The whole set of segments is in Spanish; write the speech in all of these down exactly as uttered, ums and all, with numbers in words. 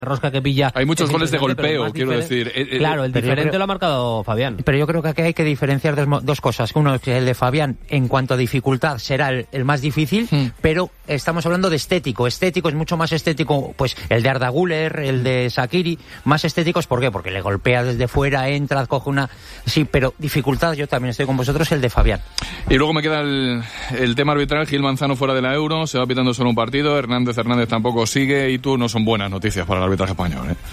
rosca que pilla. Hay muchos goles de golpeo, quiero diferente. decir. Eh, eh, claro, el diferente creo, lo ha marcado Fabián. Pero yo creo que aquí hay que diferenciar dos, dos cosas. Uno es que el de Fabián, en cuanto a dificultad, será el, el más difícil, hmm. pero estamos hablando de estético. Estético es mucho más estético, pues el de Arda Güler, el de Shaqiri, más estéticos. ¿Por qué? Porque le golpea desde fuera, entra, coge una... Sí, pero dificultad, yo también estoy con vosotros, el de Fabián. Y luego me queda el, el tema arbitral. Gil Manzano fuera de la Euro, se va pitando solo un partido. Hernández Hernández tampoco sigue, y tú no son buenas noticias para el arbitraje español, ¿eh?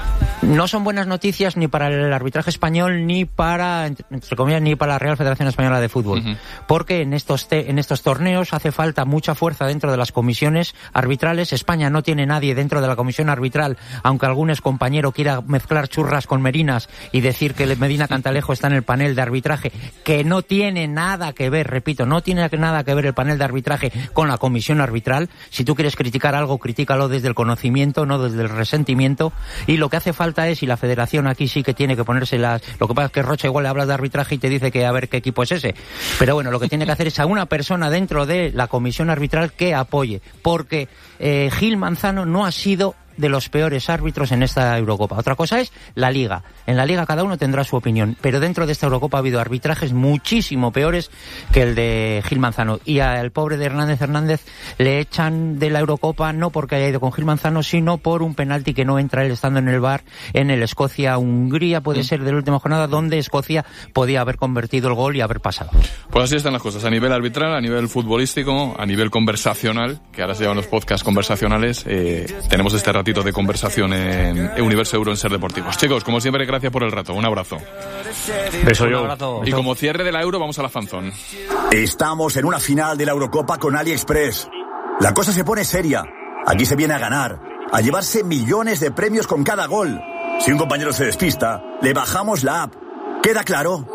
No son buenas noticias ni para el arbitraje español ni para, entre comillas, ni para la Real Federación Española de Fútbol. Uh-huh. Porque en estos, te, en estos torneos hace falta mucha fuerza dentro de las comisiones arbitrales. España no tiene nadie dentro de la comisión arbitral, aunque algún excompañero quiera mezclar churras con merinas y decir que Medina Cantalejo está en el panel de arbitraje, que no tiene nada que ver, repito, no tiene nada que ver el panel de arbitraje con la comisión arbitral. Si tú quieres criticar algo, critícalo desde el conocimiento, no desde el resentimiento. Y lo que hace falta es, y la federación aquí sí que tiene que ponerse las... Lo que pasa es que Rocha igual le hablas de arbitraje y te dice que a ver qué equipo es ese. Pero bueno, lo que tiene que hacer es a una persona dentro de la comisión arbitral que apoye. Porque eh, Gil Manzano no ha sido de los peores árbitros en esta Eurocopa. Otra cosa es la Liga. En la Liga cada uno tendrá su opinión, pero dentro de esta Eurocopa ha habido arbitrajes muchísimo peores que el de Gil Manzano. Y al pobre de Hernández Hernández le echan de la Eurocopa no porque haya ido con Gil Manzano, sino por un penalti que no entra él estando en el V A R en el Escocia-Hungría, puede ser de la última jornada, donde Escocia podía haber convertido el gol y haber pasado. Pues así están las cosas, a nivel arbitral, a nivel futbolístico, a nivel conversacional, que ahora se llaman los podcasts conversacionales. Eh, tenemos este ratito de conversación en Universo Euro en Ser Deportivos. Chicos, como siempre, gracias por el rato. Un abrazo. Beso yo. Un abrazo. Y como cierre de la Euro, vamos a la fanzón. Estamos en una final de la Eurocopa con AliExpress. La cosa se pone seria. Aquí se viene a ganar, a llevarse millones de premios con cada gol. Si un compañero se despista, le bajamos la app. ¿Queda claro?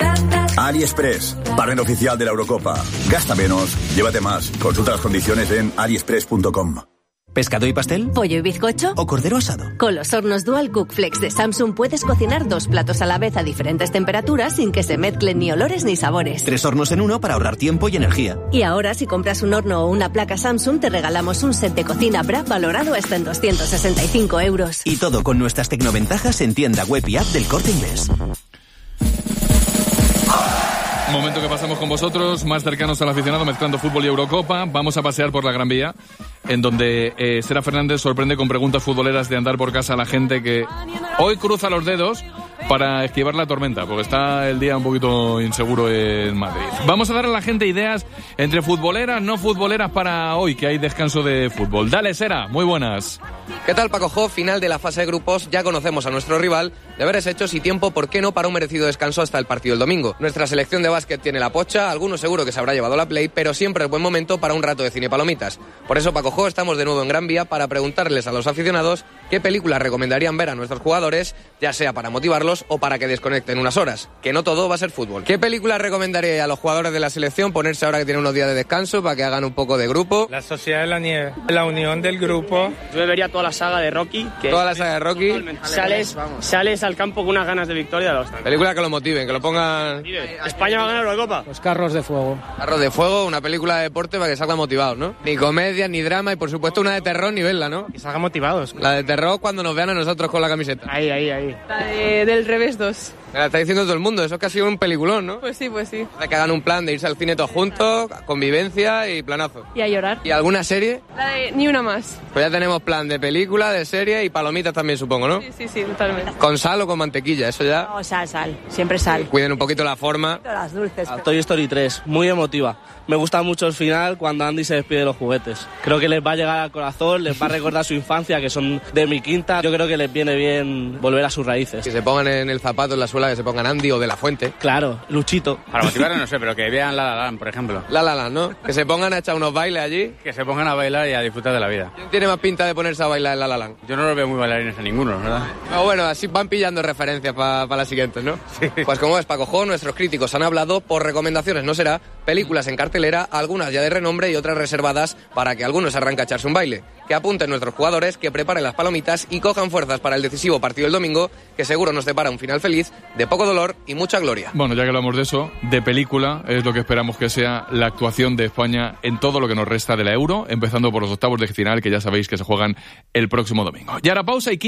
AliExpress, partner oficial de la Eurocopa. Gasta menos, llévate más. Consulta las condiciones en aliexpress punto com. ¿Pescado y pastel? ¿Pollo y bizcocho? ¿O cordero asado? Con los hornos Dual Cook Flex de Samsung puedes cocinar dos platos a la vez a diferentes temperaturas sin que se mezclen ni olores ni sabores. Tres hornos en uno para ahorrar tiempo y energía. Y ahora, si compras un horno o una placa Samsung, te regalamos un set de cocina Bra valorado hasta en doscientos sesenta y cinco euros. Y todo con nuestras tecnoventajas en tienda web y app del Corte Inglés. Momento que pasamos con vosotros, más cercanos al aficionado, mezclando fútbol y Eurocopa. Vamos a pasear por la Gran Vía, en donde eh, Sera Fernández sorprende con preguntas futboleras de andar por casa a la gente que hoy cruza los dedos para esquivar la tormenta, porque está el día un poquito inseguro en Madrid. Vamos a dar a la gente ideas entre futboleras, no futboleras para hoy, que hay descanso de fútbol. Dale, Sera, muy buenas. ¿Qué tal, Paco Jo? Final de la fase de grupos, ya conocemos a nuestro rival, deberes hechos y tiempo, ¿por qué no?, para un merecido descanso hasta el partido del domingo. Nuestra selección de básquet tiene la pocha, algunos seguro que se habrá llevado la play, pero siempre es buen momento para un rato de cine y palomitas. Por eso, Paco Jo, estamos de nuevo en Gran Vía para preguntarles a los aficionados qué películas recomendarían ver a nuestros jugadores, ya sea para motivarlos o para que desconecten unas horas, que no todo va a ser fútbol. ¿Qué películas recomendaría a los jugadores de la selección ponerse ahora que tienen unos días de descanso para que hagan un poco de grupo? La Sociedad de la Nieve, la unión del grupo. Yo vería toda la saga de Rocky. Que toda la saga de Rocky. Sales, sales al campo con unas ganas de victoria. De los películas que lo motiven, que lo pongan... España va a ganar la Eurocopa. Los carros de fuego. Carros de fuego, una película de deporte para que salgan motivados, ¿no? Ni comedia, ni drama y por supuesto una de terror ni verla, ¿no? Que salgan motivados. La de terror cuando nos vean a nosotros con la camiseta. Ahí, ahí, ahí. La de, del revés dos. Me la está diciendo todo el mundo, eso es casi un peliculón, ¿no? Pues sí, pues sí. De que hagan un plan de irse al cine todos juntos, convivencia y planazo. Y a llorar. ¿Y alguna serie? La de Ni una más. Pues ya tenemos plan de película, de serie y palomitas también, supongo, ¿no? Sí, sí, sí, totalmente. ¿Con sal o con mantequilla? Eso ya... No, sal, sal. Siempre sal. Cuiden un poquito la forma. Las dulces. A Toy Story tres, muy emotiva. Me gusta mucho el final cuando Andy se despide de los juguetes. Creo que les va a llegar al corazón, les va a recordar su infancia, que son de mi quinta. Yo creo que les viene bien volver a sus raíces. Que se pongan en el zapato, en la suela, que se pongan Andy o de la Fuente. Claro, Luchito. Para motivarlos no sé, pero que vean La La Land, por ejemplo. La La Land, ¿no? Que se pongan a echar unos bailes allí. Que se pongan a bailar y a disfrutar de la vida. ¿Quién tiene más pinta de ponerse a bailar en La La Land? Yo no los veo muy bailarines a ninguno, ¿verdad? No, bueno, así van pillando referencias para pa las siguientes, ¿no? Sí. Pues como es, Paco Jo, nuestros críticos han hablado por recomendaciones, no será, películas en cartelera, algunas ya de renombre y otras reservadas para que algunos arranquen a echarse un baile. Que apunten nuestros jugadores, que preparen las palomitas y cojan fuerzas para el decisivo partido del domingo, que seguro nos depara un final feliz, de poco dolor y mucha gloria. Bueno, ya que hablamos de eso, de película, es lo que esperamos que sea la actuación de España en todo lo que nos resta de la Euro, empezando por los octavos de final, que ya sabéis que se juegan el próximo domingo. Y ahora pausa y